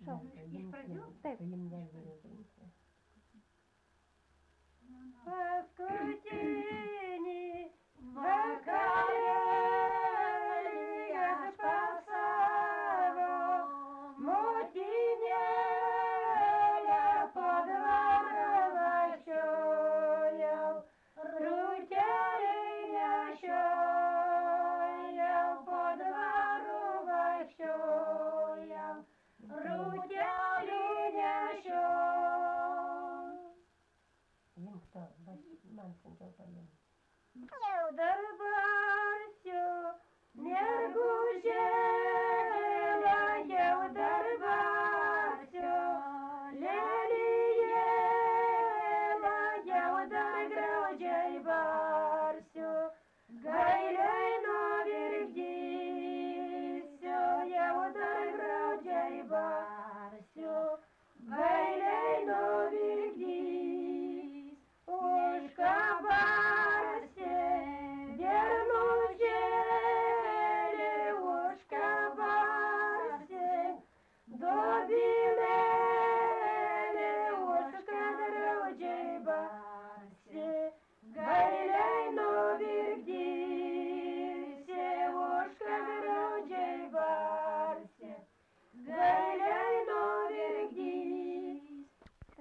Prašau. Taip. Paskutinį vakarėlį aš pas savo motinėlę po dvarą vaikščiojau, rūtelį nešiojau, po dvarą vaikščiojau, rūtelį nešiojau. Jums to, man sunkiau paimti. Jau darbarsiu, mergužėlę, jau darbarsiu, lelijėlę, jau dar graudžiai barsiu, gailiai nuvirgdysiu, jau dar graudžiai barsiu, gailiai